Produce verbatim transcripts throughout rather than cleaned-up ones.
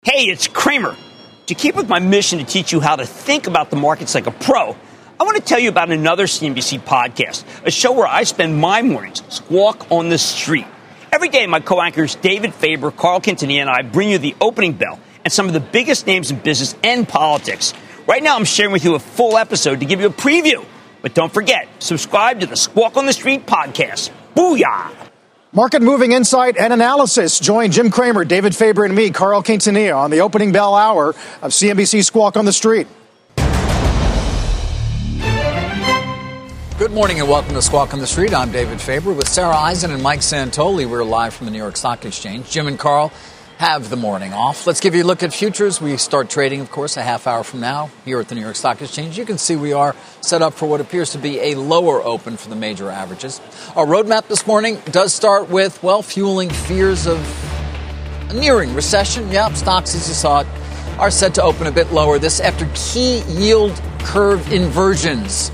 Hey, it's Cramer. To keep with my mission to teach you how to think about the markets like a pro, I want to tell you about another C N B C podcast, a show where I spend my mornings squawk on the street. Every day, my co-anchors David Faber, Carl Quintanilla, and I bring you the opening bell and some of the biggest names in business and politics. Right now, I'm sharing with you a full episode to give you a preview. But don't forget, subscribe to the Squawk on the Street podcast. Booyah! Market moving insight and analysis. Join Jim Cramer, David Faber, and me, Carl Quintanilla, on the opening bell hour of C N B C Squawk on the Street. Good morning and welcome to Squawk on the Street. I'm David Faber with Sarah Eisen and Mike Santoli. We're live from the New York Stock Exchange. Jim and Carl have the morning off. Let's give you a look at futures. We start trading, of course, a half hour from now here at the New York Stock Exchange. You can see we are set up for what appears to be a lower open for the major averages. Our roadmap this morning does start with, well, fueling fears of a nearing recession. Yep, stocks, as you saw it, are set to open a bit lower. This after key yield curve inversions.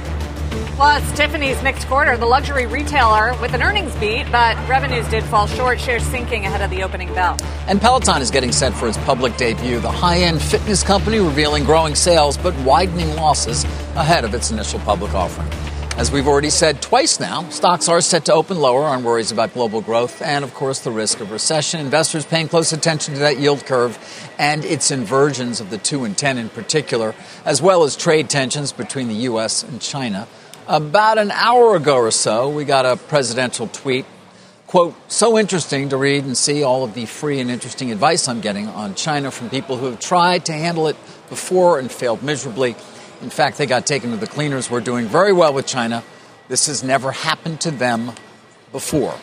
Well, it's Tiffany's mixed quarter, the luxury retailer with an earnings beat, but revenues did fall short, shares sinking ahead of the opening bell. And Peloton is getting set for its public debut. The high-end fitness company revealing growing sales but widening losses ahead of its initial public offering. As we've already said twice now, stocks are set to open lower on worries about global growth and, of course, the risk of recession. Investors paying close attention to that yield curve and its inversions of the two and ten in particular, as well as trade tensions between the U S and China. About an hour ago or so, we got a presidential tweet, quote, so interesting to read and see all of the free and interesting advice I'm getting on China from people who have tried to handle it before and failed miserably. In fact, they got taken to the cleaners. We're doing very well with China. This has never happened to them before.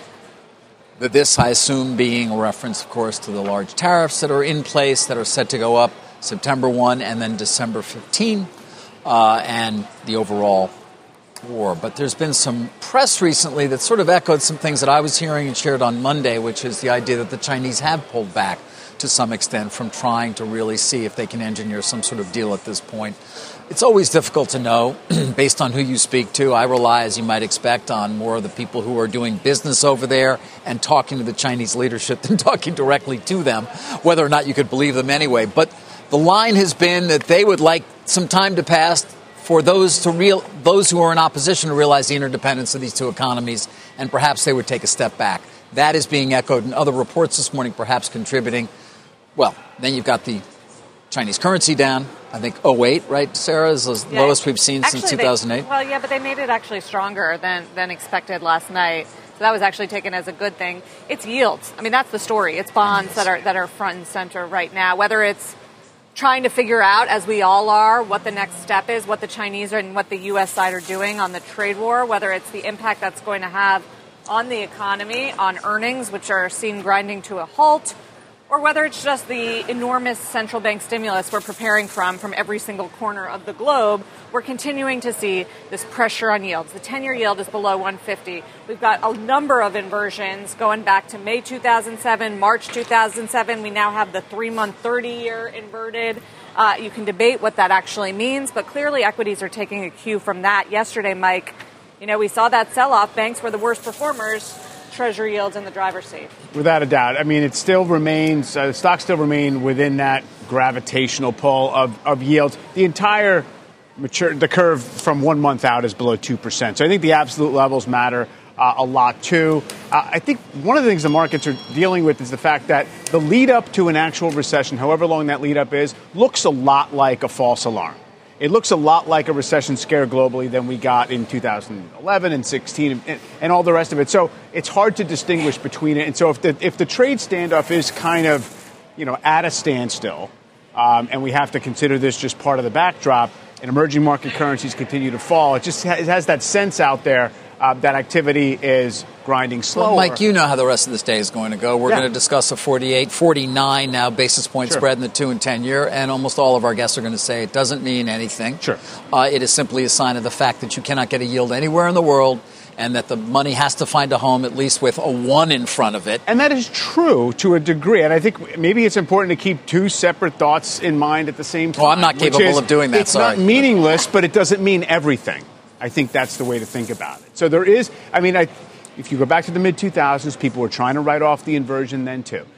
The this, I assume, being a reference, of course, to the large tariffs that are in place that are set to go up September first and then December fifteenth, uh, and the overall war. But there's been some press recently that sort of echoed some things that I was hearing and shared on Monday, which is the idea that the Chinese have pulled back to some extent from trying to really see if they can engineer some sort of deal at this point. It's always difficult to know based on who you speak to. I rely, as you might expect, on more of the people who are doing business over there and talking to the Chinese leadership than talking directly to them, whether or not you could believe them anyway. But the line has been that they would like some time to pass for those to real those who are in opposition to realize the interdependence of these two economies, and perhaps they would take a step back. That is being echoed in other reports this morning, perhaps contributing. Well, then you've got the Chinese currency down. I think oh eight, right, Sarah, is the yeah, lowest we've seen actually, since two thousand eight. They, well, yeah, but they made it actually stronger than, than expected last night. So that was actually taken as a good thing. It's yields. I mean, that's the story. It's bonds that are that are front and center right now, whether it's trying to figure out, as we all are, what the next step is, what the Chinese and what the U S side are doing on the trade war, whether it's the impact that's going to have on the economy, on earnings, which are seen grinding to a halt, or whether it's just the enormous central bank stimulus we're preparing from from every single corner of the globe. We're continuing to see this pressure on yields. The ten-year yield is below one fifty. We've got a number of inversions going back to May two thousand seven, March two thousand seven. We now have the three-month thirty-year inverted. Uh, you can debate what that actually means, but clearly equities are taking a cue from that. Yesterday, Mike, you know, we saw that sell-off. Banks were the worst performers. Treasury yields in the driver's seat. Without a doubt. I mean, it still remains, uh, stocks still remain within that gravitational pull of, of yields. The entire mature, the curve from one month out is below two percent. So I think the absolute levels matter uh, a lot, too. Uh, I think one of the things the markets are dealing with is the fact that the lead up to an actual recession, however long that lead up is, looks a lot like a false alarm. It looks a lot like a recession scare globally than we got in two thousand eleven and sixteen and, and all the rest of it. So it's hard to distinguish between it. And so if the if the trade standoff is kind of, you know, at a standstill, um, and we have to consider this just part of the backdrop, and emerging market currencies continue to fall, it just ha- it has that sense out there uh, that activity is grinding slower. Well, Mike, you know how the rest of this day is going to go. We're yeah. going to discuss a forty-eight, forty-nine now basis point sure. spread in the two and ten year, and almost all of our guests are going to say it doesn't mean anything. Sure. Uh, it is simply a sign of the fact that you cannot get a yield anywhere in the world, and that the money has to find a home at least with a one in front of it. And that is true to a degree. And I think maybe it's important to keep two separate thoughts in mind at the same time. Well, I'm not capable is, of doing that, it's sorry. It's not meaningless, but it doesn't mean everything. I think that's the way to think about it. So there is, I mean, I, if you go back to the mid two thousands, people were trying to write off the inversion then too.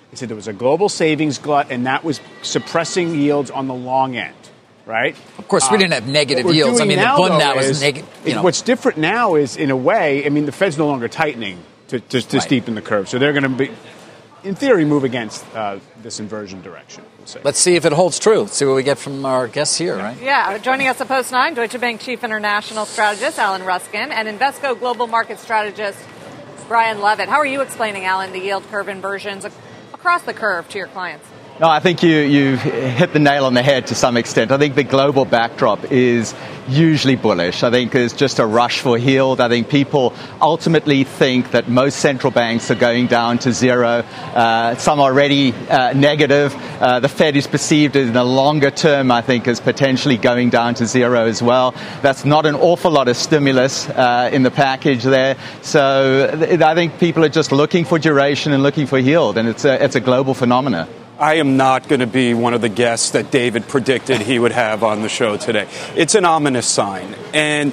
He said there was a global savings glut, and that was suppressing yields on the long end, right? Of course, we didn't have negative uh, yields. I mean, now, the bund though, now is, is negative. You know. What's different now is, in a way, I mean, the Fed's no longer tightening to, to, to Right. steepen the curve. So they're going to be, in theory, move against uh, this inversion direction. We'll say. Let's see if it holds true. Let's see what we get from our guests here, right? Yeah, joining us at Post nine, Deutsche Bank Chief International Strategist Alan Ruskin and Invesco Global Market Strategist Brian Levitt. How are you explaining, Alan, the yield curve inversions ac- across the curve to your clients? No, I think you, you hit the nail on the head to some extent. I think the global backdrop is usually bullish. I think there's just a rush for yield. I think people ultimately think that most central banks are going down to zero. Uh, some are already uh, negative. Uh, the Fed is perceived in the longer term, I think, as potentially going down to zero as well. That's not an awful lot of stimulus uh, in the package there. So th- I think people are just looking for duration and looking for yield, and it's a, it's a global phenomenon. I am not going to be one of the guests that David predicted he would have on the show today. It's an ominous sign. And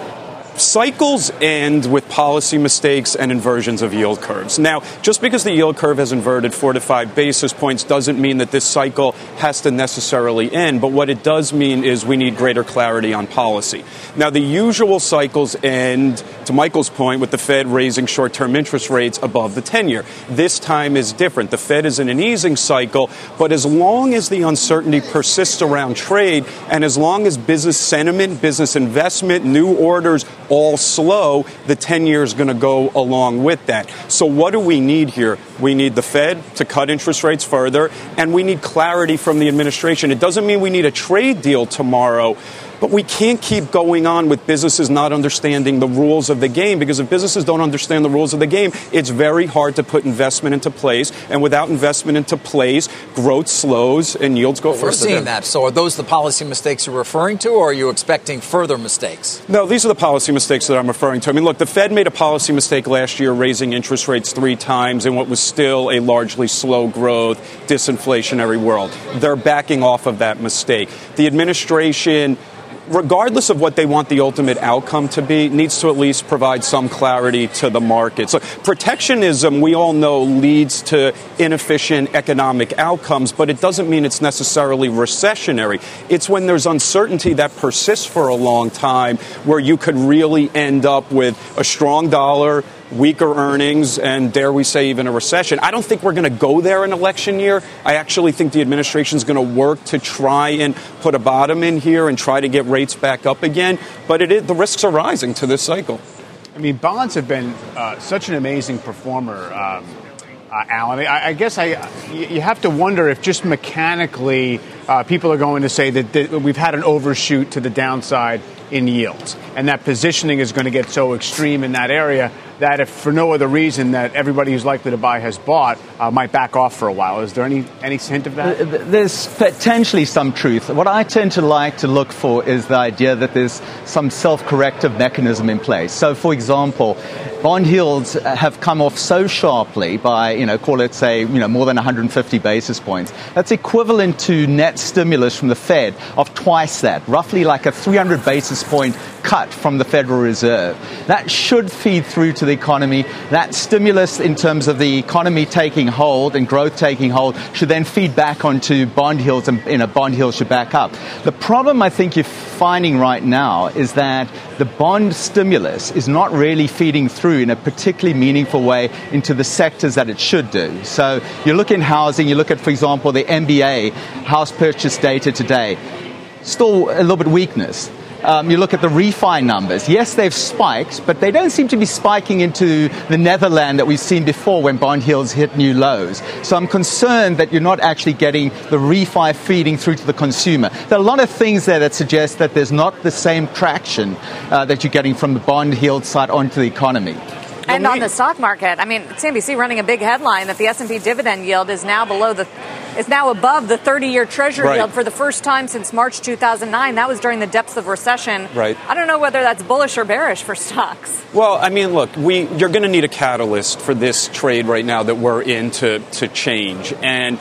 cycles end with policy mistakes and inversions of yield curves. Now, just because the yield curve has inverted four to five basis points doesn't mean that this cycle has to necessarily end. But what it does mean is we need greater clarity on policy. Now, the usual cycles end, to Michael's point, with the Fed raising short-term interest rates above the ten-year. This time is different. The Fed is in an easing cycle, but as long as the uncertainty persists around trade and as long as business sentiment, business investment, new orders all slow, the ten-year is going to go along with that. So what do we need here? We need the Fed to cut interest rates further, and we need clarity from the administration. It doesn't mean we need a trade deal tomorrow, but we can't keep going on with businesses not understanding the rules of the game, because if businesses don't understand the rules of the game, it's very hard to put investment into place. And without investment into place, growth slows and yields go Well, further. we're seeing that. So are those the policy mistakes you're referring to, or are you expecting further mistakes? No, these are the policy mistakes that I'm referring to. I mean, look, the Fed made a policy mistake last year, raising interest rates three times in what was still a largely slow growth, disinflationary world. They're backing off of that mistake. The administration, regardless of what they want the ultimate outcome to be, needs to at least provide some clarity to the market. So protectionism, we all know, leads to inefficient economic outcomes, but it doesn't mean it's necessarily recessionary. It's when there's uncertainty that persists for a long time where you could really end up with a strong dollar, weaker earnings, and dare we say even a recession. I don't think we're going to go there in election year. I actually think the administration is going to work to try and put a bottom in here and try to get rates back up again. But it is, the risks are rising to this cycle. I mean, bonds have been uh, such an amazing performer, um, uh, Alan. I, I guess I, you have to wonder if just mechanically uh, people are going to say that, that we've had an overshoot to the downside in yields, and that positioning is going to get so extreme in that area that if for no other reason that everybody who's likely to buy has bought, uh, might back off for a while. Is there any, any hint of that? There's potentially some truth. What I tend to like to look for is the idea that there's some self-corrective mechanism in place. So, for example, bond yields have come off so sharply by, you know, call it, say, you know, more than one hundred fifty basis points. That's equivalent to net stimulus from the Fed of twice that, roughly like a three hundred basis point cut from the Federal Reserve. That should feed through to the economy. That stimulus in terms of the economy taking hold and growth taking hold should then feed back onto bond yields, and, you know, bond yields should back up. The problem I think you're finding right now is that the bond stimulus is not really feeding through in a particularly meaningful way into the sectors that it should do. So you look in housing, you look at, for example, the M B A house purchase data today, still a little bit weakness. Um, you look at the refi numbers. Yes, they've spiked, but they don't seem to be spiking into the Netherlands that we've seen before when bond yields hit new lows. So I'm concerned that you're not actually getting the refi feeding through to the consumer. There are a lot of things there that suggest that there's not the same traction uh, that you're getting from the bond yield side onto the economy. And on the stock market, I mean, C N B C running a big headline that the S and P dividend yield is now below the, is now above the thirty-year Treasury Right. yield for the first time since March two thousand nine. That was during the depths of recession. Right. I don't know whether that's bullish or bearish for stocks. Well, I mean, look, we you're going to need a catalyst for this trade right now that we're in to, to change. And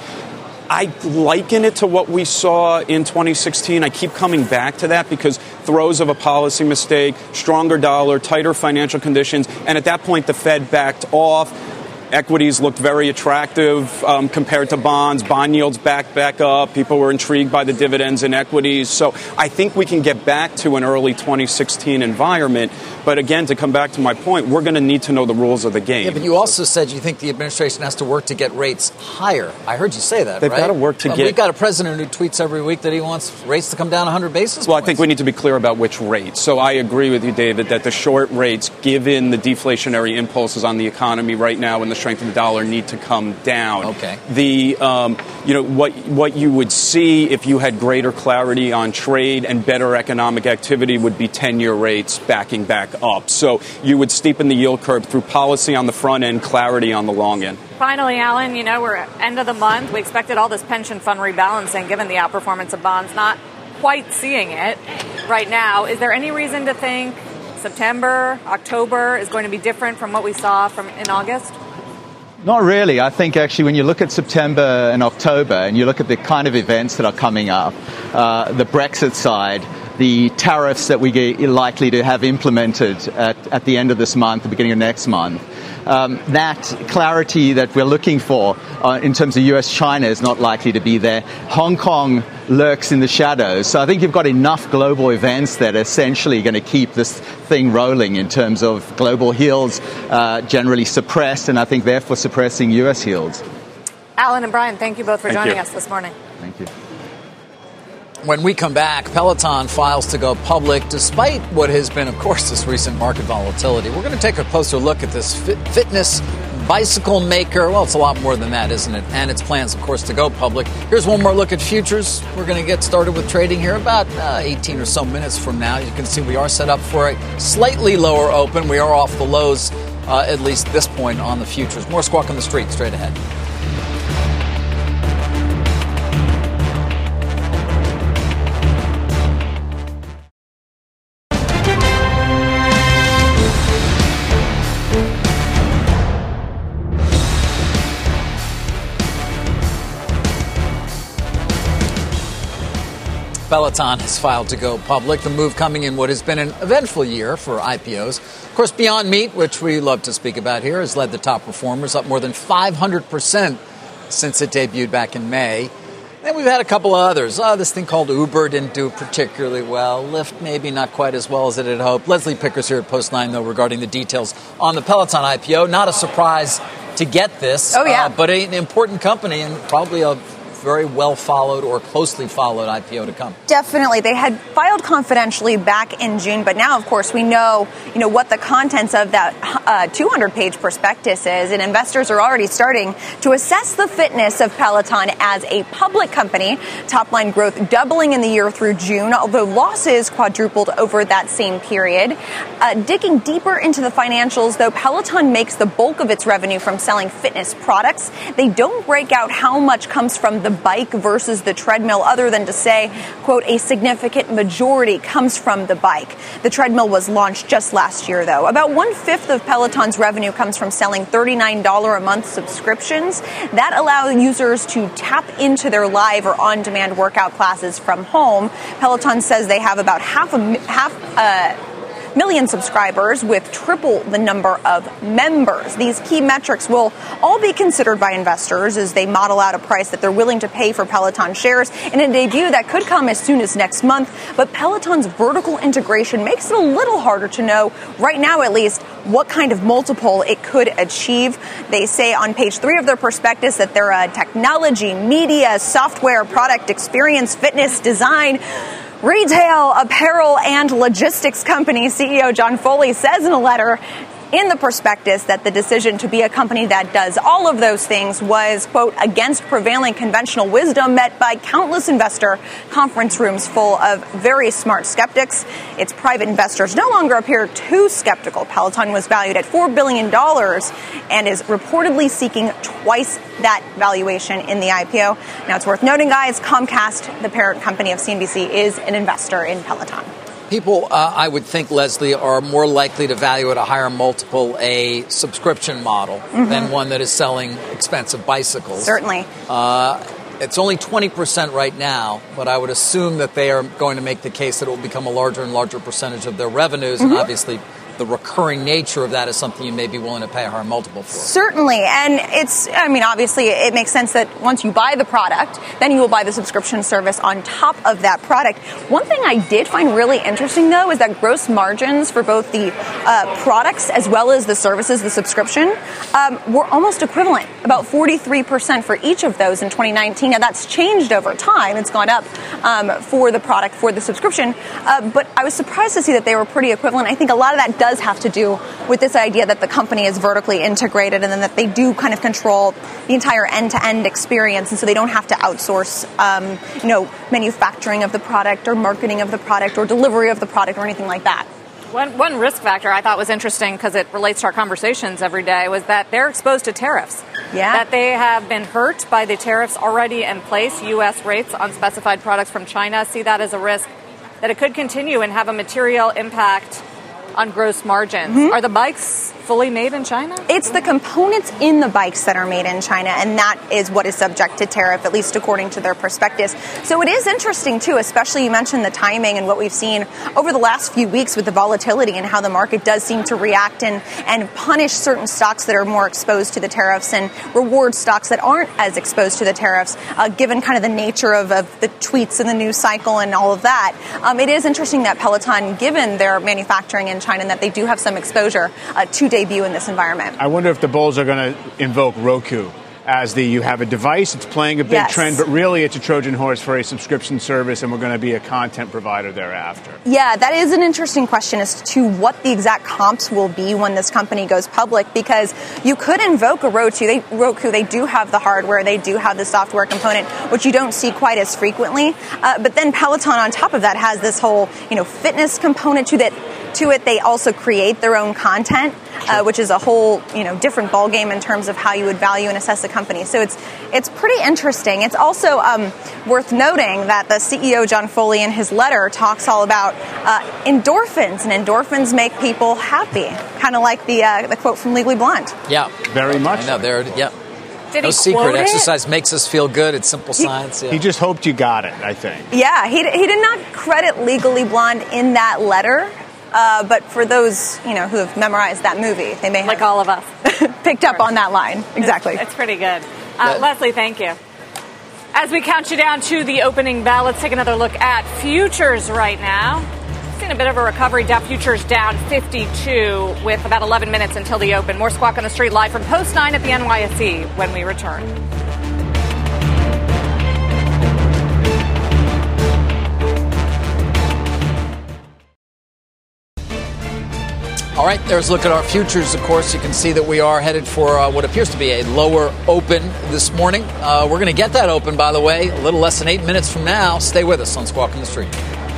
I liken it to what we saw in twenty sixteen. I keep coming back to that because throes of a policy mistake, stronger dollar, tighter financial conditions, and at that point the Fed backed off. Equities looked very attractive um, compared to bonds. Bond yields back back up. People were intrigued by the dividends in equities. So I think we can get back to an early twenty sixteen environment. But again, to come back to my point, we're going to need to know the rules of the game. Yeah, but you also said you think the administration has to work to get rates higher. I heard you say that, They've right? got to work to well, get... We've got a president who tweets every week that he wants rates to come down one hundred basis points. Well, I think we need to be clear about which rates. So I agree with you, David, that the short rates, given the deflationary impulses on the economy right now and the strength of the dollar, need to come down. Okay. The, um, you know, what what you would see if you had greater clarity on trade and better economic activity would be ten-year rates backing back up. So you would steepen the yield curve through policy on the front end, clarity on the long end. Finally, Alan, you know, we're at end of the month. We expected all this pension fund rebalancing given the outperformance of bonds. Not quite seeing it right now. Is there any reason to think September, October is going to be different from what we saw from in August? Not really. I think actually when you look at September and October and you look at the kind of events that are coming up, uh, the Brexit side, the tariffs that we get likely to have implemented at, at the end of this month, the beginning of next month, um, that clarity that we're looking for uh, in terms of U S China is not likely to be there. Hong Kong lurks in the shadows. So I think you've got enough global events that are essentially going to keep this thing rolling in terms of global yields uh, generally suppressed, and I think therefore suppressing U S yields. Alan and Brian, thank you both for Thank joining you. us this morning. Thank you. When we come back, Peloton files to go public despite what has been, of course, this recent market volatility. We're going to take a closer look at this fit- fitness bicycle maker. Well, it's a lot more than that, isn't it? And its plans, of course, to go public. Here's one more look at futures. We're going to get started with trading here about uh, eighteen or so minutes from now. You can see we are set up for a slightly lower open. We are off the lows, uh, at least this point on the futures. More Squawk on the Street straight ahead. Peloton has filed to go public. The move coming in what has been an eventful year for I P Os. Of course, Beyond Meat, which we love to speak about here, has led the top performers, up more than five hundred percent since it debuted back in May. Then we've had a couple of others. Oh, this thing called Uber didn't do particularly well. Lyft maybe not quite as well as it had hoped. Leslie Pickers here at Post nine, though, regarding the details on the Peloton I P O. Not a surprise to get this, oh, yeah. uh, but an important company and probably a very well followed or closely followed I P O to come. Definitely. They had filed confidentially back in June, but now, of course, we know, you know, what the contents of that uh, two hundred page prospectus is, and investors are already starting to assess the fitness of Peloton as a public company. Top line growth doubling in the year through June, although losses quadrupled over that same period. Uh, digging deeper into the financials, though, Peloton makes the bulk of its revenue from selling fitness products. They don't break out how much comes from the bike versus the treadmill, other than to say, quote, a significant majority comes from the bike. The treadmill was launched just last year, though. About one-fifth of Peloton's revenue comes from selling thirty-nine dollars a month subscriptions. That allow users to tap into their live or on-demand workout classes from home. Peloton says they have about half a half uh million subscribers with triple the number of members. These key metrics will all be considered by investors as they model out a price that they're willing to pay for Peloton shares in a debut that could come as soon as next month. But Peloton's vertical integration makes it a little harder to know, right now at least, what kind of multiple it could achieve. They say on page three of their prospectus that they're a technology, media, software, product experience, fitness, design, retail, apparel, and logistics company. C E O John Foley says in a letter in the prospectus that the decision to be a company that does all of those things was, quote, against prevailing conventional wisdom, met by countless investor conference rooms full of very smart skeptics. Its private investors no longer appear too skeptical. Peloton was valued at four billion dollars and is reportedly seeking twice that valuation in the I P O. Now, it's worth noting, guys, Comcast, the parent company of C N B C, is an investor in Peloton. People, uh, I would think, Leslie, are more likely to value at a higher multiple a subscription model mm-hmm. than one that is selling expensive bicycles. Certainly. Uh, it's only twenty percent right now, but I would assume that they are going to make the case that it will become a larger and larger percentage of their revenues, mm-hmm. and obviously the recurring nature of that is something you may be willing to pay a higher multiple for. Certainly. And it's, I mean, obviously it makes sense that once you buy the product, then you will buy the subscription service on top of that product. One thing I did find really interesting, though, is that gross margins for both the uh, products as well as the services, the subscription, um, were almost equivalent, about forty-three percent for each of those in twenty nineteen. Now, that's changed over time. It's gone up um, for the product, for the subscription. Uh, but I was surprised to see that they were pretty equivalent. I think a lot of that does have to do with this idea that the company is vertically integrated and then that they do kind of control the entire end-to-end experience. And so they don't have to outsource, um, you know, manufacturing of the product or marketing of the product or delivery of the product or anything like that. One, one risk factor I thought was interesting because it relates to our conversations every day was that they're exposed to tariffs. Yeah. That they have been hurt by the tariffs already in place. U S rates on specified products from China see that as a risk, that it could continue and have a material impact on gross margins. Mm-hmm. Are the bikes fully made in China? It's the components in the bikes that are made in China, and that is what is subject to tariff, at least according to their prospectus. So it is interesting, too, especially you mentioned the timing and what we've seen over the last few weeks with the volatility and how the market does seem to react and, and punish certain stocks that are more exposed to the tariffs and reward stocks that aren't as exposed to the tariffs, uh, given kind of the nature of, of the tweets and the news cycle and all of that. Um, it is interesting that Peloton, given their manufacturing in China, and that they do have some exposure uh, to debut in this environment. I wonder if the bulls are going to invoke Roku as the, you have a device, it's playing a big yes. trend, but really it's a Trojan horse for a subscription service, and we're going to be a content provider thereafter. Yeah, that is an interesting question as to what the exact comps will be when this company goes public, because you could invoke a Roku. They, Roku, they do have the hardware, they do have the software component, which you don't see quite as frequently. Uh, but then Peloton on top of that has this whole, you know, fitness component to that. To it, they also create their own content, uh, which is a whole, you know, different ballgame in terms of how you would value and assess a company. So it's it's pretty interesting. It's also um, worth noting that the C E O, John Foley, in his letter talks all about uh, endorphins, and endorphins make people happy, kind of like the uh, the quote from Legally Blonde. Yeah, very much. I know, there, yeah. Did no he secret. quote Exercise it? makes us feel good. It's simple science. Yeah. He just hoped you got it, I think. Yeah, he he did not credit Legally Blonde in that letter. Uh, but for those, you know, who have memorized that movie, they may have like all of us picked up on that line. Exactly. It's, it's pretty good. Uh, Leslie, thank you. As we count you down to the opening bell, let's take another look at futures right now. Seen a bit of a recovery. Dow futures down fifty-two with about eleven minutes until the open. More Squawk on the Street live from Post nine at the N Y S E when we return. All right, there's a look at our futures. Of course, you can see that we are headed for uh, what appears to be a lower open this morning. Uh, we're going to get that open, by the way, a little less than eight minutes from now. Stay with us on Squawk on the Street.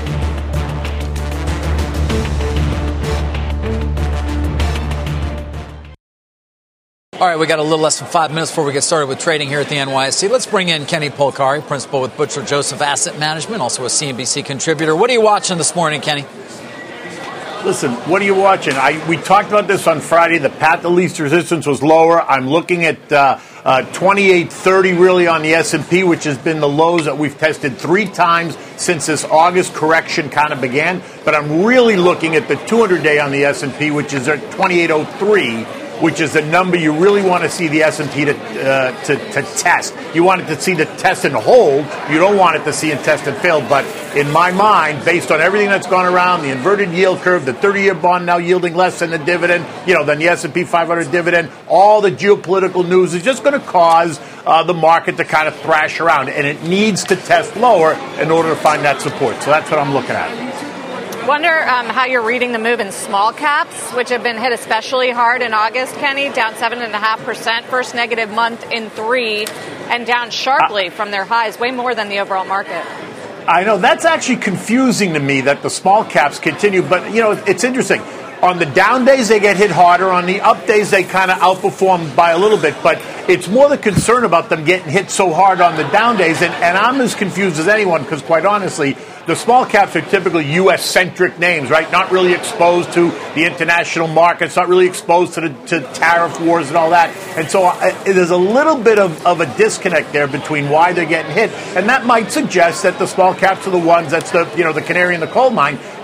All right, we got a little less than five minutes before we get started with trading here at the N Y S E. Let's bring in Kenny Polcari, principal with Butcher Joseph Asset Management, also a C N B C contributor. What are you watching this morning, Kenny? Listen, what are you watching? I, we talked about this on Friday. The path of least resistance was lower. I'm looking at uh, uh, twenty-eight thirty really on the S and P, which has been the lows that we've tested three times since this August correction kind of began. But I'm really looking at the two hundred day on the S and P, which is at twenty-eight oh three, which is the number you really want to see the S and P to, uh, to, to test. You want it to see the test and hold. You don't want it to see and test and fail. But in my mind, based on everything that's gone around, the inverted yield curve, the thirty-year bond now yielding less than the dividend, you know, than the S and P five hundred dividend, all the geopolitical news is just going to cause uh, the market to kind of thrash around. And it needs to test lower in order to find that support. So that's what I'm looking at. Wonder um, how you're reading the move in small caps, which have been hit especially hard in August, Kenny, down seven point five percent, first negative month in three, and down sharply uh, from their highs, way more than the overall market. I know. That's actually confusing to me that the small caps continue. But, you know, it's interesting. On the down days, they get hit harder. On the up days, they kind of outperform by a little bit. But it's more the concern about them getting hit so hard on the down days. And, and I'm as confused as anyone because, quite honestly, the small caps are typically U S-centric names, right? Not really exposed to the international markets, not really exposed to the to tariff wars and all that. And so uh, there's a little bit of, of a disconnect there between why they're getting hit. And that might suggest that the small caps are the ones that's the, you know, the canary in the coal mine.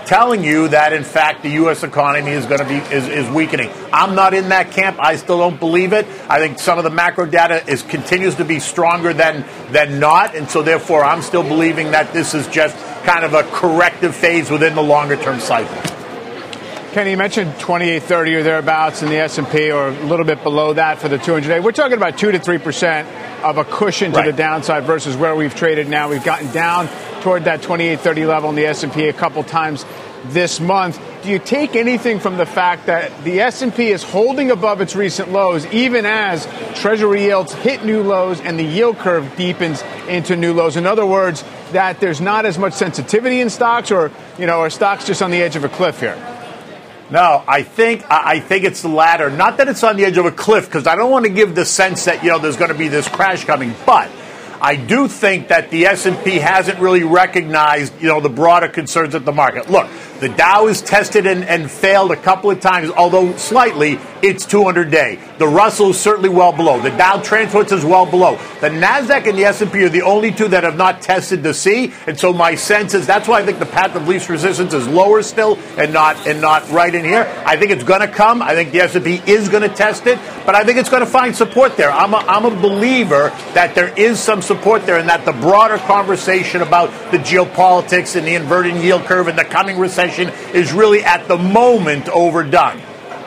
telling you that, in fact, the U S economy is going to be is, is weakening. I'm not in that camp. I still don't believe it. I think some of the macro data is continues to be stronger than than not, and so therefore I'm still believing that this is just kind of a corrective phase within the longer-term cycle. Kenny, you mentioned twenty-eight thirty or thereabouts in the S and P, or a little bit below that for the two hundred day. We're talking about two to three percent of a cushion to right. the downside versus where we've traded now. We've gotten down toward that twenty-eight thirty level in the S and P a couple times this month. Do you take anything from the fact that the S and P is holding above its recent lows, even as Treasury yields hit new lows and the yield curve deepens into new lows? In other words, that there's not as much sensitivity in stocks, or, you know, are stocks just on the edge of a cliff here? No, I think I think it's the latter. Not that it's on the edge of a cliff, because I don't want to give the sense that, you know, there's going to be this crash coming. But I do think that the S and P hasn't really recognized, you know, the broader concerns of the market. Look, the Dow is tested and, and failed a couple of times, although slightly. It's two hundred day. The Russell is certainly well below. The Dow Transports is well below. The NASDAQ and the S and P are the only two that have not tested the C. And so my sense is that's why I think the path of least resistance is lower still and not and not right in here. I think it's going to come. I think the S and P is going to test it. But I think it's going to find support there. I'm a, I'm a believer that there is some support there, and that the broader conversation about the geopolitics and the inverted yield curve and the coming recession is really at the moment overdone.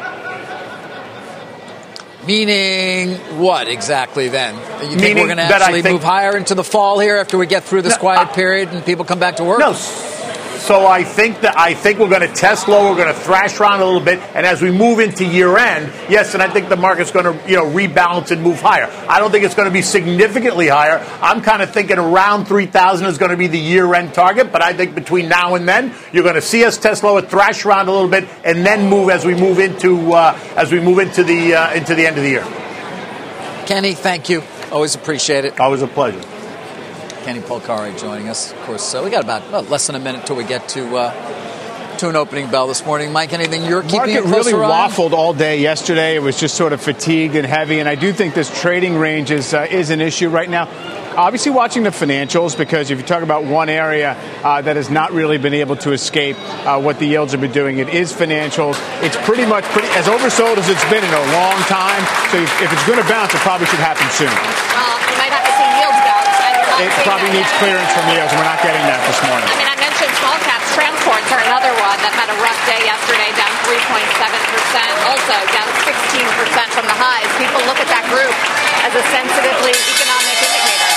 Meaning what exactly then? You think Meaning we're going to that I actually think- move higher into the fall here after we get through this No, quiet I- period and people come back to work? No. So I think that I think we're going to test low. We're going to thrash around a little bit, and as we move into year end, yes, and I think the market's going to, you know, rebalance and move higher. I don't think it's going to be significantly higher. I'm kind of thinking around three thousand is going to be the year end target, but I think between now and then you're going to see us test lower, thrash around a little bit, and then move as we move into uh, as we move into the uh, into the end of the year. Kenny, thank you. Always appreciate it. Always a pleasure. Kenny Polcari joining us. Of course, uh, we got about well, less than a minute till we get to uh, to an opening bell this morning. Mike, anything you're keeping Market a closer really eye on? waffled all day yesterday. It was just sort of fatigued and heavy, and I do think this trading range is uh, is an issue right now. Obviously watching the financials, because if you talk about one area uh, that has not really been able to escape uh, what the yields have been doing, it is financials. It's pretty much pretty as oversold as it's been in a long time. So if, if it's going to bounce, it probably should happen soon. Well, you might have to see yields bounce. And you're not It seeing probably that needs yet. clearance from yields, and we're not getting that this morning. I mean, I mentioned small caps. Transports are another one that had a rough day yesterday, down three point seven percent. Also down sixteen percent from the highs. People look at that group as a sensitively economic indicator.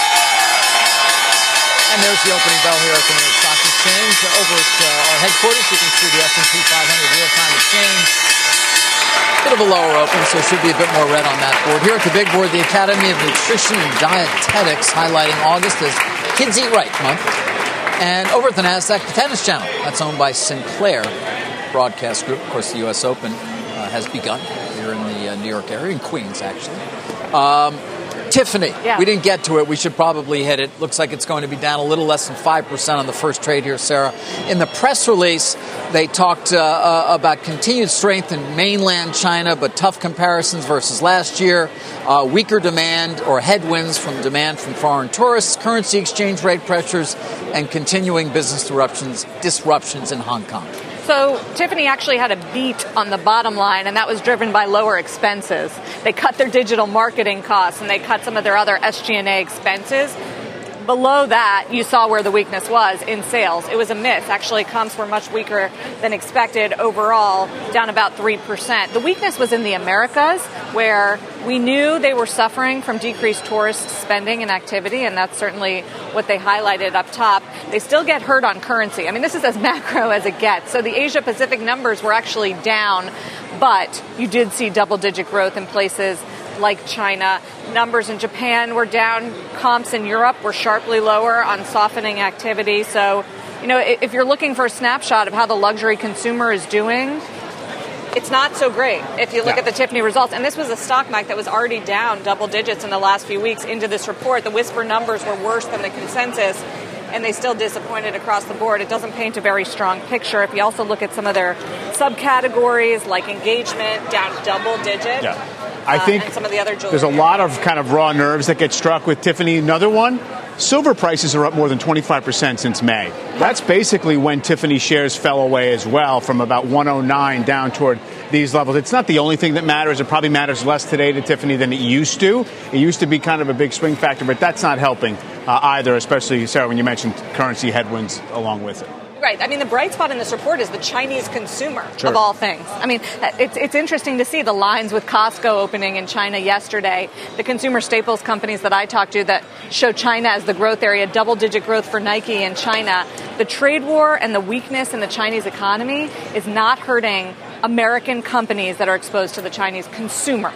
And there's the opening bell here at the New York Stock Exchange. Uh, over at uh, our headquarters, you can see the S and P five hundred real-time exchange. Bit of a lower open, so it should be a bit more red on that board. Here at the big board, the Academy of Nutrition and Dietetics highlighting August as Kids Eat Right month. And over at the NASDAQ, the Tennis Channel. That's owned by Sinclair Broadcast Group. Of course, the U S Open uh, has begun here in the uh, New York area, in Queens, actually. Um, Tiffany, Yeah. we didn't get to it. We should probably hit it. Looks like it's going to be down a little less than five percent on the first trade here, Sarah. In the press release, they talked uh, uh, about continued strength in mainland China, but tough comparisons versus last year, uh, weaker demand or headwinds from demand from foreign tourists, currency exchange rate pressures, and continuing business disruptions, disruptions in Hong Kong. So Tiffany actually had a beat on the bottom line, and that was driven by lower expenses. They cut their digital marketing costs, and they cut some of their other S G and A expenses. Below that, you saw where the weakness was in sales. It was a miss. Actually, comps were much weaker than expected overall, down about three percent. The weakness was in the Americas, where we knew they were suffering from decreased tourist spending and activity, and that's certainly what they highlighted up top. They still get hurt on currency. I mean, this is as macro as it gets. So the Asia-Pacific numbers were actually down, but you did see double-digit growth in places like China. Numbers in Japan were down. Comps in Europe were sharply lower on softening activity. So, you know, if you're looking for a snapshot of how the luxury consumer is doing, it's not so great if you look Yeah. at the Tiffany results. And this was a stock market that was already down double digits in the last few weeks into this report. The whisper numbers were worse than the consensus, and they still disappointed across the board. It doesn't paint a very strong picture. If you also look at some of their subcategories, like engagement, down double digit. Yeah. I uh, think and some of the other jewelry. there's a lot of kind of raw nerves that get struck with Tiffany. Another one, Silver prices are up more than twenty-five percent since May. That's basically when Tiffany shares fell away as well, from about one oh nine down toward these levels. It's not the only thing that matters. It probably matters less today to Tiffany than it used to. It used to be kind of a big swing factor, but that's not helping uh, either, especially, Sarah, when you mentioned currency headwinds along with it. Right. I mean, the bright spot in this report is the Chinese consumer, sure. of all things. I mean, it's it's interesting to see the lines with Costco opening in China yesterday. The consumer staples companies that I talked to that show China as the growth area, double-digit growth for Nike in China. The trade war and the weakness in the Chinese economy is not hurting American companies that are exposed to the Chinese consumer.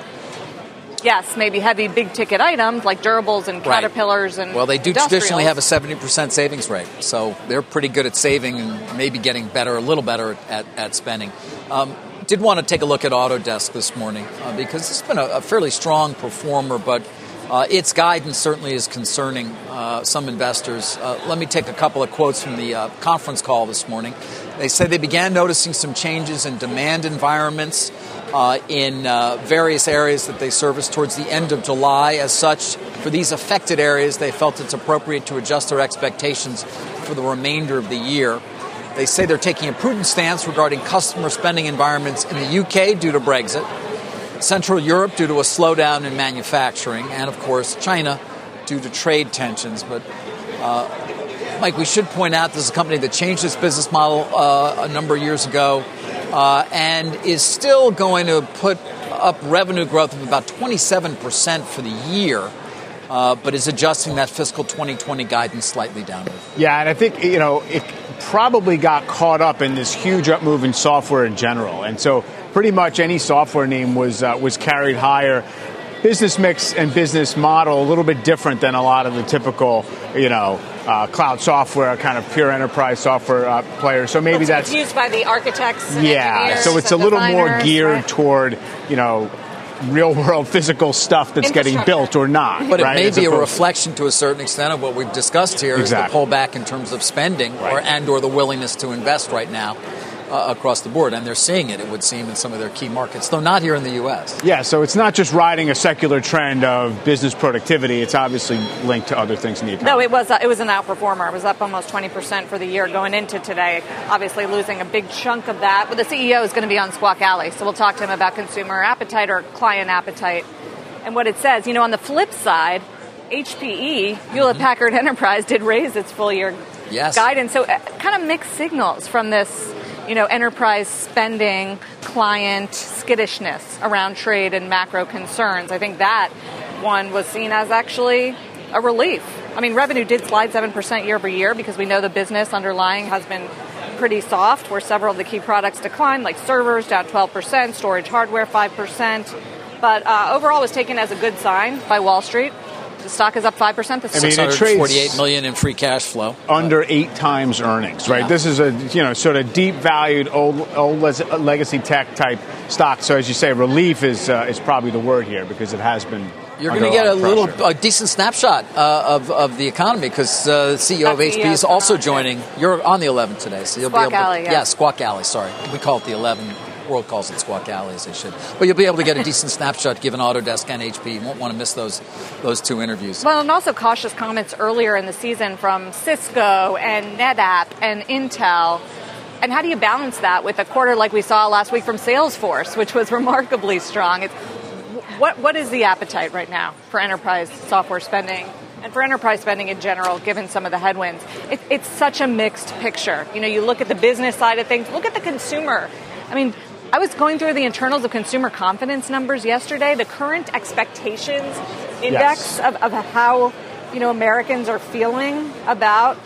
Yes, maybe heavy big-ticket items like durables and Caterpillars right. and Well, they do traditionally have a seventy percent savings rate, so they're pretty good at saving and maybe getting better, a little better at, at spending. Um, did want to take a look at Autodesk this morning uh, because it's been a, a fairly strong performer, but uh, its guidance certainly is concerning uh, some investors. Uh, let me take a couple of quotes from the uh, conference call this morning. They say they began noticing some changes in demand environments Uh, in uh, various areas that they service towards the end of July. As such, for these affected areas, they felt it's appropriate to adjust their expectations for the remainder of the year. They say they're taking a prudent stance regarding customer spending environments in the U K due to Brexit, Central Europe due to a slowdown in manufacturing, and, of course, China due to trade tensions. But, uh, Mike, we should point out this is a company that changed its business model uh, a number of years ago, Uh, and is still going to put up revenue growth of about twenty-seven percent for the year, uh, but is adjusting that fiscal twenty twenty guidance slightly downward. Yeah, and I think, you know, it probably got caught up in this huge up move in software in general. And so pretty much any software name was uh, was carried higher. Business mix and business model a little bit different than a lot of the typical, you know, uh, cloud software, kind of pure enterprise software uh, players. So maybe it's that's used by the architects. And yeah. So it's a little more geared right? toward, you know, real world physical stuff that's getting built or not. But right? it may As be a opposed- reflection to a certain extent of what we've discussed here exactly. is the pullback in terms of spending right. or and or the willingness to invest right now. Uh, across the board, and they're seeing it, it would seem, in some of their key markets, though not here in the U S. Yeah, so it's not just riding a secular trend of business productivity. It's obviously linked to other things in the economy. No, it was uh, it was an outperformer. It was up almost twenty percent for the year going into today, obviously losing a big chunk of that. But the C E O is going to be on Squawk Alley, so we'll talk to him about consumer appetite or client appetite and what it says. You know, on the flip side, H P E, Hewlett-Packard Enterprise, did raise its full-year yes. guidance. So uh, kind of mixed signals from this, you know, enterprise spending, client skittishness around trade and macro concerns. I think that one was seen as actually a relief. I mean, revenue did slide seven percent year over year because we know the business underlying has been pretty soft, where several of the key products declined, like servers down twelve percent, storage hardware five percent. But uh, overall was taken as a good sign by Wall Street. The stock is up five percent this I mean, six hundred forty-eight million in free cash flow. Under eight times earnings, right? Yeah. This is a, you know, sort of deep valued old old legacy tech type stock. So as you say, relief is uh, is probably the word here because it has been. You're going to get a little a decent snapshot uh, of of the economy because uh, the C E O of H P is also joining. You're on the eleventh today, so you'll Squawk be able to, Alley, yeah. yeah, Squawk Alley. Sorry, we call it the eleven. World calls it Squawk Alley, as they should. But you'll be able to get a decent snapshot given Autodesk and H P. You won't want to miss those those two interviews. Well, and also cautious comments earlier in the season from Cisco and NetApp and Intel. And how do you balance that with a quarter like we saw last week from Salesforce, which was remarkably strong? It's, what what is the appetite right now for enterprise software spending? And for enterprise spending in general, given some of the headwinds? It, it's such a mixed picture. You know, you look at the business side of things, look at the consumer. I mean, I was going through the internals of consumer confidence numbers yesterday. The current expectations index yes. of, of how, you know, Americans are feeling about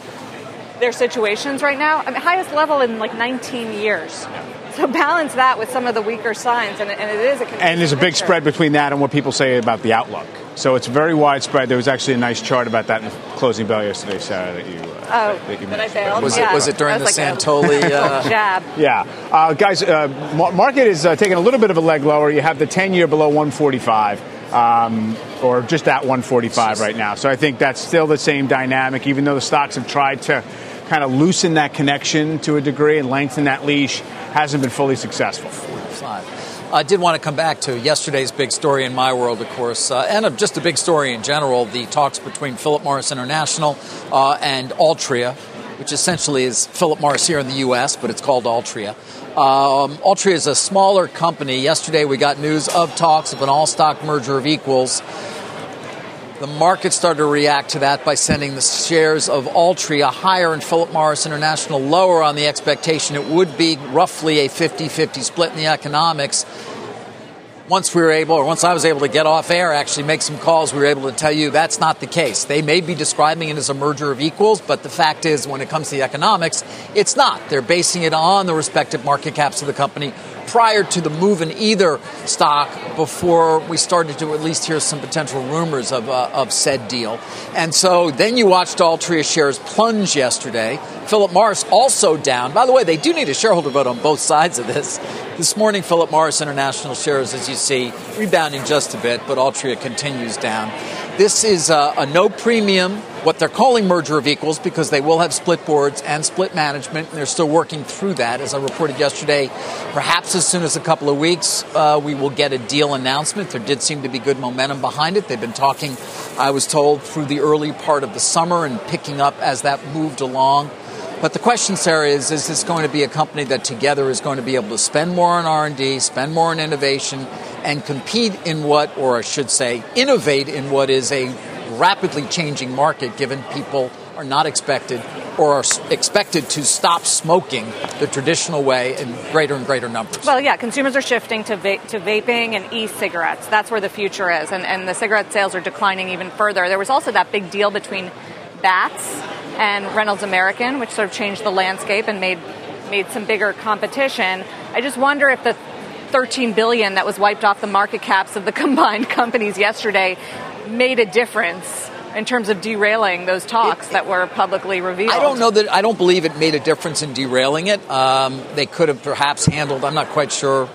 their situations right now. I mean, highest level in like nineteen years. So balance that with some of the weaker signs, and, and it is a and there's a big picture. spread between that and what people say about the outlook. So it's very widespread. There was actually a nice chart about that in the closing bell yesterday, Sarah, that you. Uh, Oh, that you that I failed. Was yeah. it was it during the like Santoli uh, jab? Yeah, uh, guys, uh, market is uh, taking a little bit of a leg lower. You have the ten-year below one forty-five, um, or just at one forty-five right now. So I think that's still the same dynamic, even though the stocks have tried to kind of loosen that connection to a degree and lengthen that leash, hasn't been fully successful. forty-five. I did want to come back to yesterday's big story in my world, of course, uh, and of just a big story in general, the talks between Philip Morris International uh, and Altria, which essentially is Philip Morris here in the U S, but it's called Altria. Um, Altria is a smaller company. Yesterday we got news of talks of an all-stock merger of equals. The market started to react to that by sending the shares of Altria higher and Philip Morris International lower on the expectation it would be roughly a fifty-fifty split in the economics. Once we were able, or once I was able to get off air, actually make some calls, we were able to tell you that's not the case. They may be describing it as a merger of equals, but the fact is when it comes to the economics, it's not. They're basing it on the respective market caps of the company prior to the move in either stock before we started to at least hear some potential rumors of, uh, of said deal. And so then you watched Altria shares plunge yesterday. Philip Morris also down. By the way, they do need a shareholder vote on both sides of this. This morning, Philip Morris International shares, as you see, rebounding just a bit, but Altria continues down. This is a, a no premium, what they're calling merger of equals, because they will have split boards and split management, and they're still working through that. As I reported yesterday, perhaps as soon as a couple of weeks, uh, we will get a deal announcement. There did seem to be good momentum behind it. They've been talking, I was told, through the early part of the summer and picking up as that moved along. But the question, Sarah, is, is this going to be a company that together is going to be able to spend more on R and D, spend more on innovation, and compete in what, or I should say, innovate in what is a rapidly changing market, given people are not expected or are expected to stop smoking the traditional way in greater and greater numbers? Well, yeah, consumers are shifting to va- to vaping and e-cigarettes. That's where the future is, and, and the cigarette sales are declining even further. There was also that big deal between B A T S and Reynolds American, which sort of changed the landscape and made made some bigger competition. I just wonder if the thirteen billion dollars that was wiped off the market caps of the combined companies yesterday made a difference in terms of derailing those talks it, it, that were publicly revealed. I don't know that, I don't believe it made a difference in derailing it. Um, they could have perhaps handled, I'm not quite sure,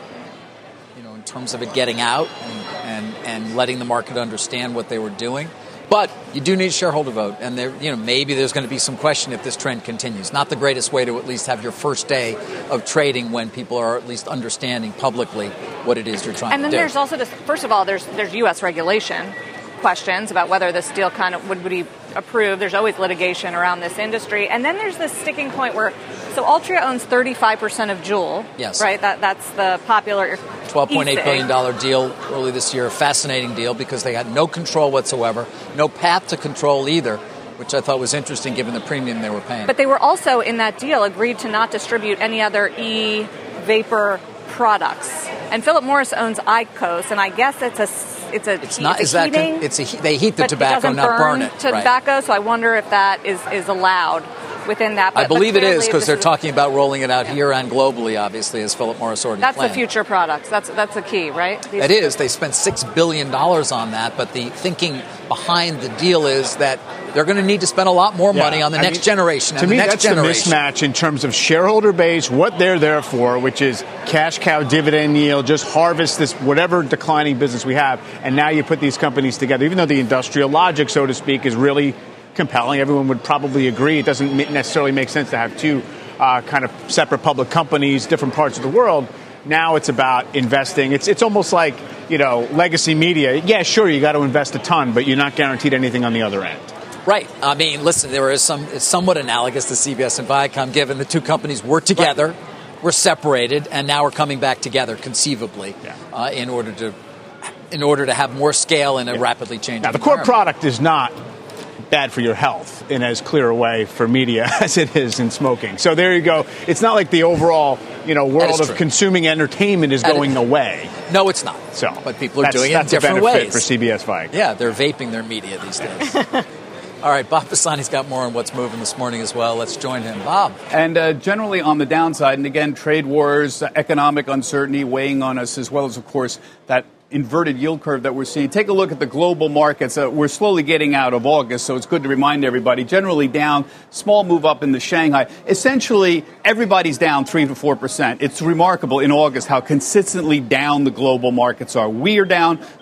you know, in terms of it getting out and, and, and letting the market understand what they were doing. But you do need a shareholder vote, and there, you know, maybe there's going to be some question if this trend continues. Not the greatest way to at least have your first day of trading when people are at least understanding publicly what it is you're trying and to do. And then there's also this, first of all, there's there's U S regulation questions about whether this deal kind of would be approved. There's always litigation around this industry. And then there's this sticking point where, so Altria owns thirty-five percent of Juul. Yes. Right? That That's the popular twelve point eight billion dollars deal early this year. Fascinating deal because they had no control whatsoever, no path to control either, which I thought was interesting given the premium they were paying. But they were also, in that deal, agreed to not distribute any other e-vapor products. And Philip Morris owns IQOS, and I guess it's a it's a it's not it's is a that con- it's a they heat the but tobacco, it not burn, burn it. Tobacco, right. So I wonder if that is, is allowed within that. But, I believe but it is because they're is, talking about rolling it out yeah. here and globally, obviously, as Philip Morris already That's planned. the future products. That's that's the key, right? These it is. They spent six billion dollars on that, but the thinking behind the deal is that they're going to need to spend a lot more yeah. money on the I next mean, generation. To and me, the next that's generation. the mismatch in terms of shareholder base, what they're there for, which is cash cow dividend yield, just harvest this whatever declining business we have, and now you put these companies together. Even though the industrial logic, so to speak, is really compelling, everyone would probably agree. It doesn't necessarily make sense to have two uh, kind of separate public companies, different parts of the world. Now it's about investing. It's it's almost like, you know, legacy media. Yeah, sure, you got to invest a ton, but you're not guaranteed anything on the other end. Right. I mean, listen, there is some, it's somewhat analogous to C B S and Viacom, given the two companies were together, right. were separated, and now we're coming back together, conceivably, yeah. uh, in order to in order to have more scale in a yeah. rapidly changing Now, the core environment. product is not bad for your health in as clear a way for media as it is in smoking. So there you go. It's not like the overall, you know, world of true. consuming entertainment is that going is, away. No, it's not. So, but people are that's, doing it in that's different a benefit ways. For C B S Viacom. Yeah, they're vaping their media these days. All right, Bob Pisani's got more on what's moving this morning as well. Let's join him. Bob. And uh, generally on the downside, and again, trade wars, uh, economic uncertainty weighing on us, as well as, of course, that inverted yield curve that we're seeing. Take a look at the global markets. Uh, we're slowly getting out of August, so it's good to remind everybody. Generally down, small move up in the Shanghai. Essentially, everybody's down three to four percent. It's remarkable in August how consistently down the global markets are. We are down.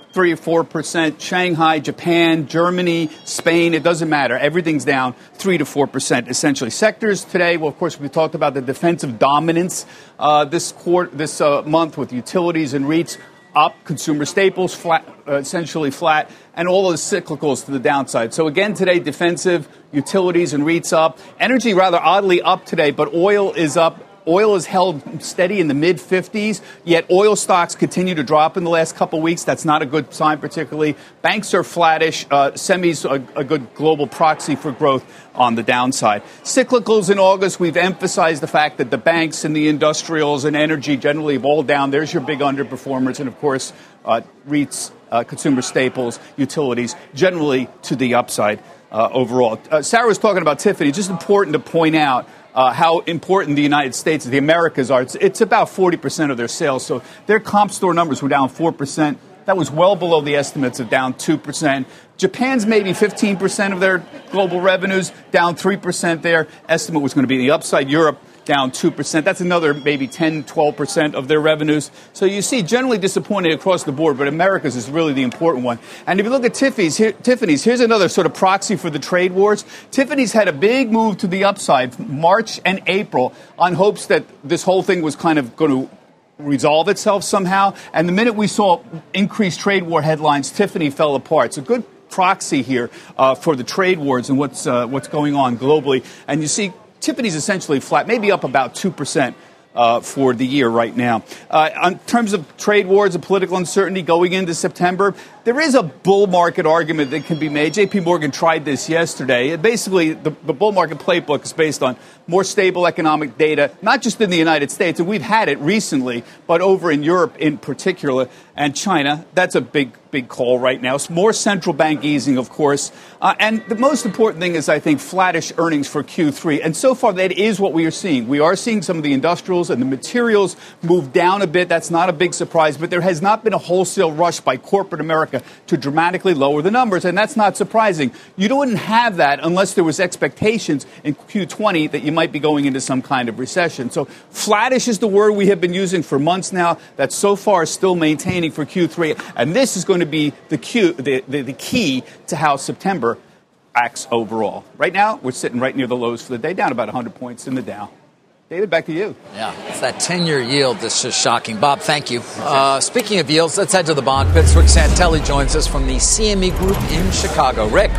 three or four percent. Shanghai, Japan, Germany, Spain, it doesn't matter. Everything's down three to four percent, essentially. Sectors today, well, of course, we talked about the defensive dominance uh, this quarter, this uh, month with utilities and REITs up, consumer staples flat, uh, essentially flat, and all of the cyclicals to the downside. So again, today, defensive, utilities and REITs up. Energy rather oddly up today, but oil is up. Oil is held steady in the mid fifties, yet oil stocks continue to drop in the last couple of weeks. That's not a good sign particularly. Banks are flattish. Uh, semis, a, a good global proxy for growth on the downside. Cyclicals in August, we've emphasized the fact that the banks and the industrials and energy generally have all down. There's your big underperformers. And, of course, uh, REITs, uh, consumer staples, utilities, generally to the upside uh, overall. Uh, Sarah was talking about Tiffany. Just important to point out Uh, how important the United States, the Americas are. It's, it's about forty percent of their sales. So their comp store numbers were down four percent. That was well below the estimates of down two percent. Japan's maybe fifteen percent of their global revenues, down three percent there. Estimate was going to be the upside. Europe down two percent. That's another maybe ten, twelve percent of their revenues. So you see generally disappointed across the board, but America's is really the important one. And if you look at Tiffany's, here, Tiffany's, here's another sort of proxy for the trade wars. Tiffany's had a big move to the upside March and April on hopes that this whole thing was kind of going to resolve itself somehow. And the minute we saw increased trade war headlines, Tiffany fell apart. It's a good proxy here uh, for the trade wars and what's uh, what's going on globally. And you see Tiffany's essentially flat, maybe up about two percent uh, for the year right now. Uh, in terms of trade wars and political uncertainty going into September, there is a bull market argument that can be made. J P Morgan tried this yesterday. It basically, the, the bull market playbook is based on more stable economic data, not just in the United States, and we've had it recently, but over in Europe in particular, and China. That's a big, big call right now. It's more central bank easing, of course. Uh, and the most important thing is, I think, flattish earnings for Q three. And so far, that is what we are seeing. We are seeing some of the industrials and the materials move down a bit. That's not a big surprise, but there has not been a wholesale rush by corporate America to dramatically lower the numbers, and that's not surprising. You wouldn't have that unless there was expectations in Q twenty that you might be going into some kind of recession. So flattish is the word we have been using for months now. That so far is still maintaining for Q three, and this is going to be the, Q, the, the, the key to how September acts overall. Right now, we're sitting right near the lows for the day, down about one hundred points in the Dow. David, back to you. Yeah, it's that ten-year yield that's just shocking. Bob, thank you. Uh, speaking of yields, let's head to the bond pits. Rick Santelli joins us from the C M E Group in Chicago. Rick.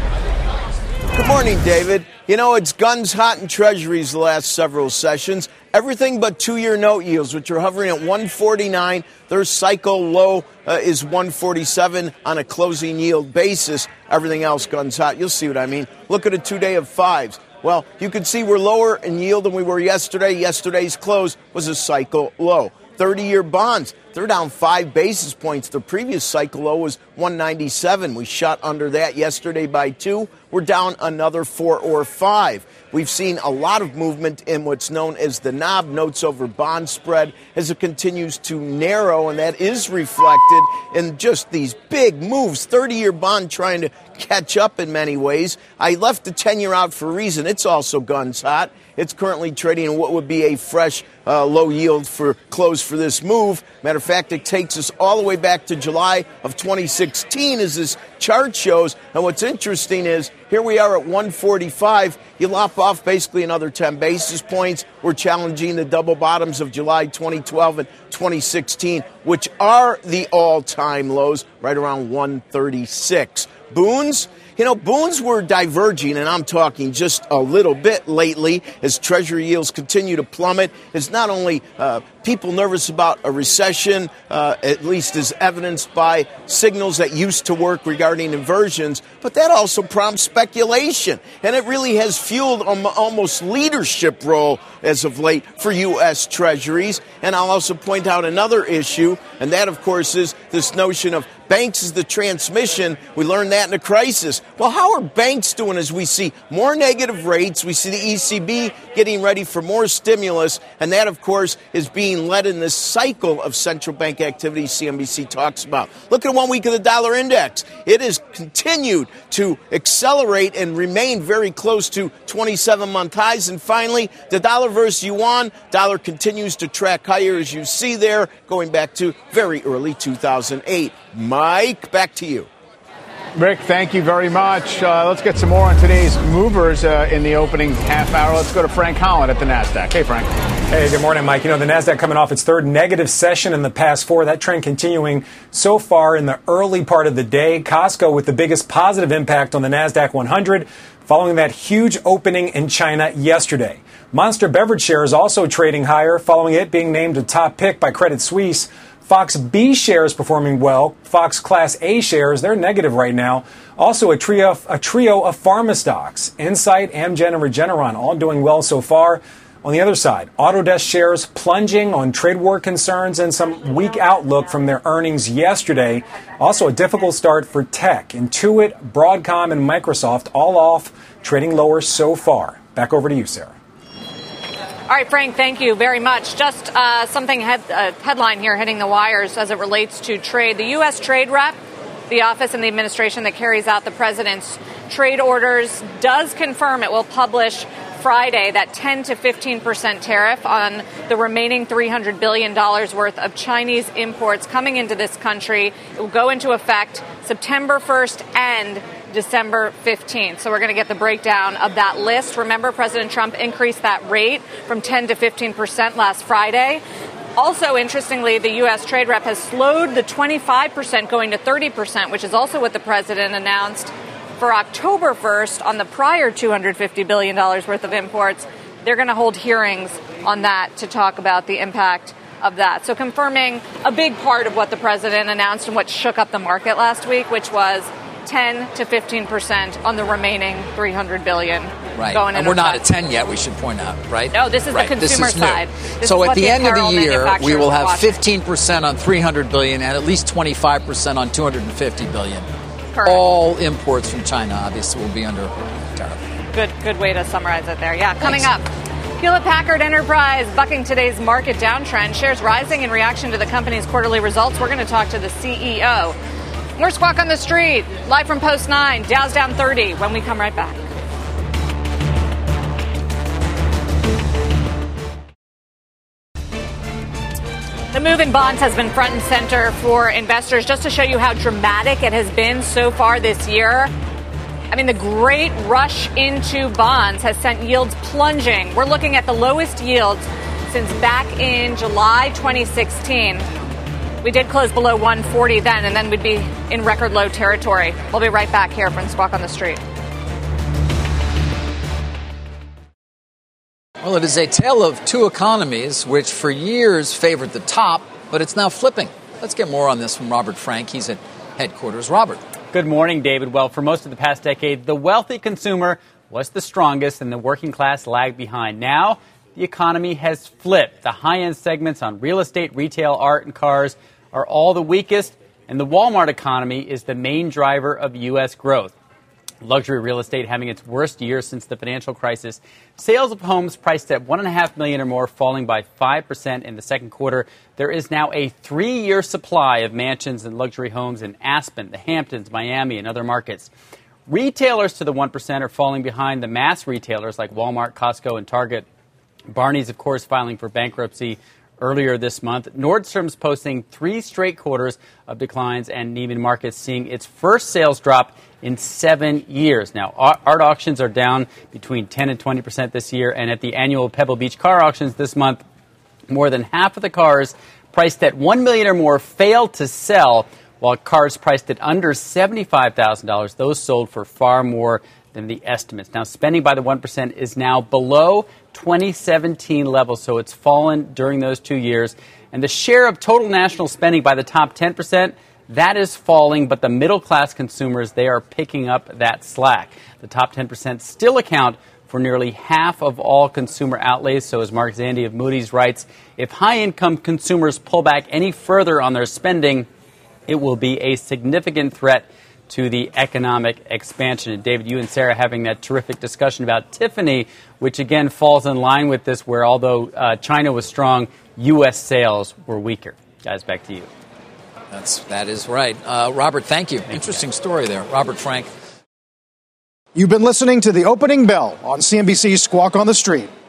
Good morning, David. You know, it's guns hot in treasuries the last several sessions. Everything but two-year note yields, which are hovering at one forty-nine. Their cycle low uh, is one forty-seven on a closing yield basis. Everything else guns hot. You'll see what I mean. Look at a two-day of fives. Well, you can see we're lower in yield than we were yesterday. Yesterday's close was a cycle low. thirty-year bonds, they're down five basis points. The previous cycle low was one ninety-seven. We shot under that yesterday by two. We're down another four or five. We've seen a lot of movement in what's known as the N O B, notes over bond spread, as it continues to narrow, and that is reflected in just these big moves. thirty-year bond trying to catch up in many ways. I left the ten-year out for a reason. It's also guns hot. It's currently trading in what would be a fresh uh, low yield for close for this move. Matter of fact, it takes us all the way back to July of twenty sixteen, as this chart shows. And what's interesting is here we are at one forty-five. You lop off basically another ten basis points. We're challenging the double bottoms of July twenty twelve and twenty sixteen, which are the all-time lows, right around one thirty-six. Boons? You know, boons were diverging, and I'm talking just a little bit lately as Treasury yields continue to plummet. It's not only uh, people nervous about a recession, uh, at least as evidenced by signals that used to work regarding inversions, but that also prompts speculation. And it really has fueled an almost leadership role as of late for U S. Treasuries. And I'll also point out another issue, and that, of course, is this notion of banks is the transmission. We learned that in a crisis. Well, how are banks doing as we see more negative rates? We see the E C B getting ready for more stimulus, and that, of course, is being being led in this cycle of central bank activity C N B C talks about. Look at one week of the dollar index. It has continued to accelerate and remain very close to twenty-seven month highs. And finally, the dollar versus yuan, dollar continues to track higher, as you see there, going back to very early two thousand eight. Mike, back to you. Rick, thank you very much. Uh, let's get some more on today's movers uh, in the opening half hour. Let's go to Frank Holland at the NASDAQ. Hey, Frank. Hey, good morning, Mike. You know, the NASDAQ coming off its third negative session in the past four. That trend continuing so far in the early part of the day. Costco with the biggest positive impact on the NASDAQ one hundred following that huge opening in China yesterday. Monster Beverage shares also trading higher following it being named a top pick by Credit Suisse. Fox B shares performing well. Fox Class A shares, they're negative right now. Also a trio, a trio of pharma stocks, Insight, Amgen, and Regeneron, all doing well so far. On the other side, Autodesk shares plunging on trade war concerns and some weak outlook from their earnings yesterday. Also a difficult start for tech. Intuit, Broadcom, and Microsoft all off, trading lower so far. Back over to you, Sarah. All right, Frank, thank you very much. Just uh, something, head, uh, headline here hitting the wires as it relates to trade. The U S Trade Rep, the office and the administration that carries out the president's trade orders, does confirm it will publish Friday that ten to fifteen percent tariff on the remaining three hundred billion dollars worth of Chinese imports coming into this country. It will go into effect September first and December fifteenth. So we're going to get the breakdown of that list. Remember, President Trump increased that rate from ten to fifteen percent last Friday. Also, interestingly, the U S Trade Rep has slowed the twenty-five percent going to thirty percent, which is also what the president announced for October first on the prior two hundred fifty billion dollars worth of imports. They're going to hold hearings on that to talk about the impact of that. So confirming a big part of what the president announced and what shook up the market last week, which was ten to fifteen percent on the remaining three hundred billion dollars. Right. Going and we're effect. not at ten yet, we should point out, right? No, this is right. the consumer this is side. This so is at the, the end of the year, we will have watching. fifteen percent on three hundred billion dollars and at least twenty-five percent on two hundred fifty billion dollars. Correct. All imports from China, obviously, will be under tariff. Good, good way to summarize it there. Yeah, coming Thanks. up. Hewlett-Packard Enterprise bucking today's market downtrend. Shares rising in reaction to the company's quarterly results. We're going to talk to the C E O. More Squawk on the Street, live from Post nine. Dow's down thirty when we come right back. The move in bonds has been front and center for investors. Just to show you how dramatic it has been so far this year. I mean, the great rush into bonds has sent yields plunging. We're looking at the lowest yields since back in July twenty sixteen. We did close below one forty then, and then we'd be in record low territory. We'll be right back here from Squawk on the Street. Well, it is a tale of two economies, which for years favored the top, but it's now flipping. Let's get more on this from Robert Frank. He's at headquarters. Robert. Good morning, David. Well, for most of the past decade, the wealthy consumer was the strongest and the working class lagged behind. Now, the economy has flipped. The high-end segments on real estate, retail, art, and cars are all the weakest, and the Walmart economy is the main driver of U S growth. Luxury real estate having its worst year since the financial crisis. Sales of homes priced at one point five million dollars or more falling by five percent in the second quarter. There is now a three-year supply of mansions and luxury homes in Aspen, the Hamptons, Miami, and other markets. Retailers to the one percent are falling behind the mass retailers like Walmart, Costco, and Target. Barney's, of course, filing for bankruptcy earlier this month. Nordstrom's posting three straight quarters of declines, and Neiman Marcus seeing its first sales drop in seven years. Now, art auctions are down between ten and twenty percent this year, and at the annual Pebble Beach car auctions this month, more than half of the cars priced at one million dollars or more failed to sell, while cars priced at under seventy-five thousand dollars, those sold for far more than the estimates. Now, spending by the one percent is now below twenty seventeen levels, so it's fallen during those two years. And the share of total national spending by the top ten percent, that is falling, but the middle-class consumers, they are picking up that slack. The top ten percent still account for nearly half of all consumer outlays. So as Mark Zandi of Moody's writes, if high-income consumers pull back any further on their spending, it will be a significant threat to the economic expansion. And David, you and Sarah having that terrific discussion about Tiffany, which again falls in line with this, where although uh, China was strong, U S sales were weaker. Guys, back to you. That's, that is right. Uh, Robert, thank you. Thank Interesting you. story there. Robert Frank. You've been listening to The Opening Bell on C N B C's Squawk on the Street.